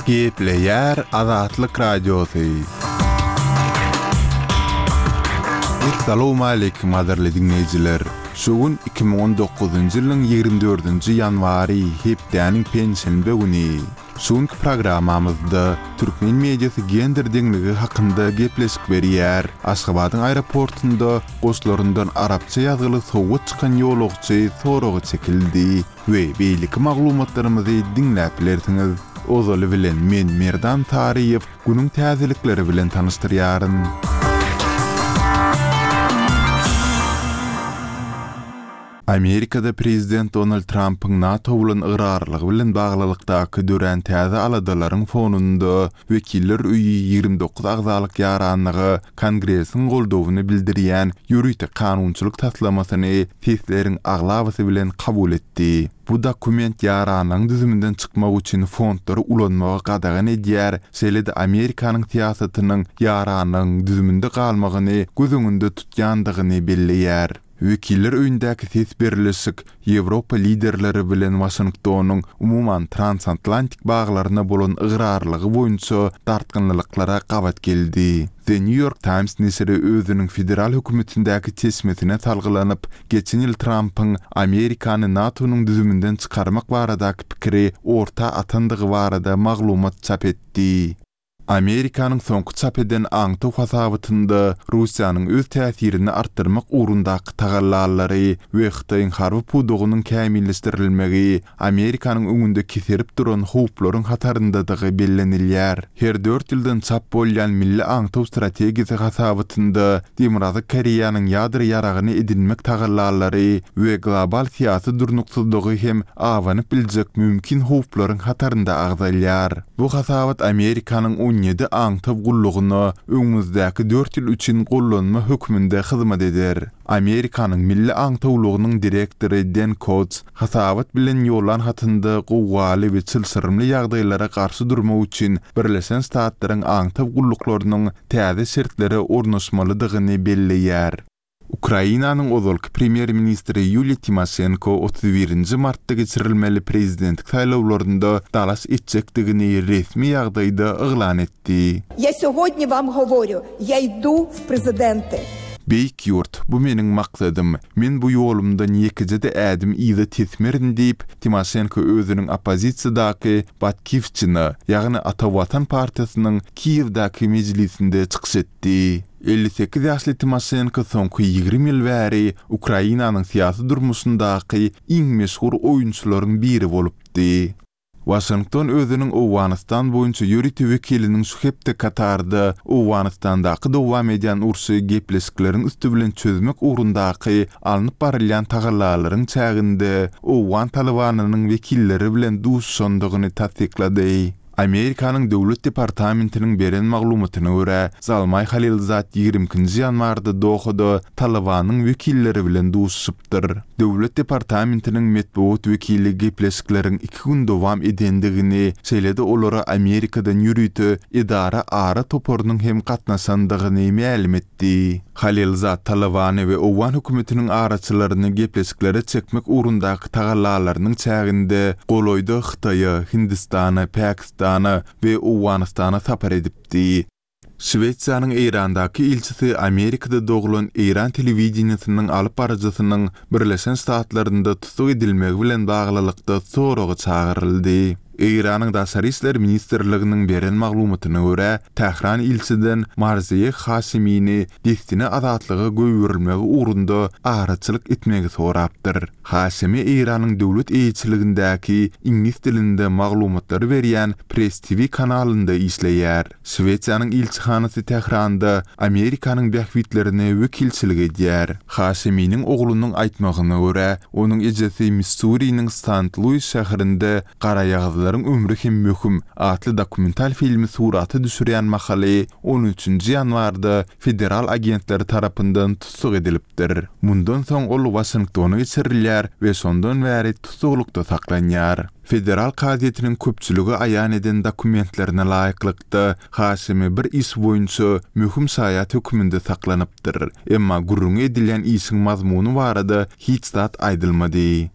Gepleyer Azatlyk Radiosu. Assalamu alaykum aderli dinleyijiler. Şugun 2019-njy ýylyň 24-nji ýanwary hepdäniň pensiýenbe güni. Şuňky programamyzda türkmen mediasy gender deňligi hakynda gepleşik berýär. Aşgabatyň aeroportunda goşlaryndan arapça ýazyly sowga çykan ýolagçy soragy çekildi we beýlik maglumatlarymyzy dinläp bilersiňiz. Ozaly bilen men Merdan Tariýew günüň täzelikleri bilen tanıştyrýaryn. Amerikada Prezident Donald Trump'ın NATO bilen ıgrarlygy bilen baglylykdaky dören täze aladalaryň fonunda Wekiller Üýi 29 agzalyk ýaranlygy Kongresiň goldawyny bildirýän ýürüýte kanunçylyk taslamasyny testleriň aglabysy bilen kabul etdi. Bu dokument ýaranyň düzümünden çykmak üçin fondlary ulanmagy gadagan edýär. Selede Amerikanyň siýasatynyň ýaranyň düzümünde galmagyny gözüňünde tutýandygyny belleýär. Wekiller öýündäki ses berilişik Ýewropa liderleri bilen Washingtonyň umuman transatlantik baglaryna bolan ıgrarlygy boýunça dartgynlyklara gabat geldi. The New York Times nesiri özüniň federal hökümetindäki tesmetine talgylanyp, geçen ýyl Trump'ın Amerikany NATO'nun düzümünden çykarmak baradaky pikiri orta atandygy barada maglumat çap etdi. Amerikanyň soňky çap eden aňty hasabatynda Russiýanyň öz täsirini artdyrmak ugrundaky tagallallary we Xitoýyň harby pudugynyň kämilleşdirilmegi Amerikanyň öňünde keserip duran howplaryň hataryndadygy bellenilýär. Her 4 ýyldan çap bolýan milli aňty strategiýasy hasabatynda Demokrat Koreýanyň ýadry ýaragyny edinmek tagallallary we global siýasy durnuksyzlygy hem awanyp biljek mümkin howplaryň hatarynda agdalýar. Bu hasabat Amerikanyň 17 aňtyp gullugyny öňümüzdäki 4 ýyl üçin gollanma hökmünde hyzmat eder. Amerikanyň milli aňtyplygynyň direktori Dan Coats hasabat bilen ýolan hatynda gowwaly we çylsyrymly ýagdaýlara garşy durmak üçin Birleşen Ştatlaryň aňtyp gulluklarynyň täze şertleri ornaşmalydygyny belleýär. Ukrainanyň ozalky premier ministri Yulia Tymoshenko 31-nji martda geçirilmeli prezidentlik saýlawlarynda dalas etjekdigini resmi ýagdaýda yglan etdi. Я сьогодні вам говорю, я йду в президенти. Beýik ýurt, bu meniň maksadym. Men bu ýolumda ýekijede ädim ýygy tesmerin diýip Tymoshenko özüniň opozisiýadaky Batkivçyny, ýagny Ata Watan partiýasynyň Kiýewdaky mejlisinde çykyş etdi. 58 ýaşly Tymoshenko soňky 20 ýyl bäri Ukrainanyň siýasy durmuşyndaky iň meşhur oýunçylaryň biri bolupdy. Washington özüniň Owganistan boýunça ýürütü wekiliniň şu hepde Katarda Owganistandaky dowam edýän urşy gepleşikleriň üstü bilen çözmek ugrundaky alınıp barylýan tagallalaryň çäginde Owan talabanynyň wekilleri bilen duşşandygyny tasdiklady. Amerikanyň Döwlet Departamentiniň beren maglumatyna görä, Zalmay Halilzat 20-nji ýanwarda Dohada Talabanyň wekilleri bilen duşuşypdyr. Döwlet Departamentiniň metbuat wekili gepleşikleriň 2 gün dowam edendigini, şeýle-de olara Amerikadan ýürüýte idara ara toporunyň hem gatnaşandygyny ma'lum etdi. Halilzat Talabany we Owan hökümetiniň araçylaryny gepleşiklere çekmek ugrundaky tagallalarynyň çäginde goloýda Xitoýa, Hindistana, Pakistana we Owganistana sapar edipdi. Şweýçaranyň Eýrandaky elçisi Amerikada doglan Eýran telewizionynyň alyp barajasynyň Birleşen Ştatlarynda tutuk edilmegi bilen baglylykda soragy çağıryldy. Eýranyň Daşary işler ministrliginiň beren maglumatyna görä, Tehran elçiden Marziye Haşimini destine azatlygy göwürilmegi ugrunda araçylyk etmegi sorapdyr. Haşimi Eýranyň döwlet elçiligindäki ingilis dilinde maglumatlar berýän Press TV kanalynda işleýär. Şweýçaranyň elçihanasy Tehranda Amerikanyň bähwitlerine wekilçilik edýär. Haşiminiň oglunyň aýtmagyna görä, onuň ejesi Missouri'niň St. Louis şäherinde garaýagly ömrü hem möhüm atly dokumental filmi suraty düşürýän makale 13-nji ýanwarda federal agentleri tarapyndan tutuk edilipdir. Mundan soň ol Washingtona geçirilýär we sondan bäri tutuklukda saklanýar. Federal gazetiniň köpçüligi aýan eden dokumentlerine laýyklykda Haşimi bir iş boýunça möhüm saýat hökmünde saklanypdyr. Emma gurrun edilýän işiň mazmuny barada hiç zat aýdylmady.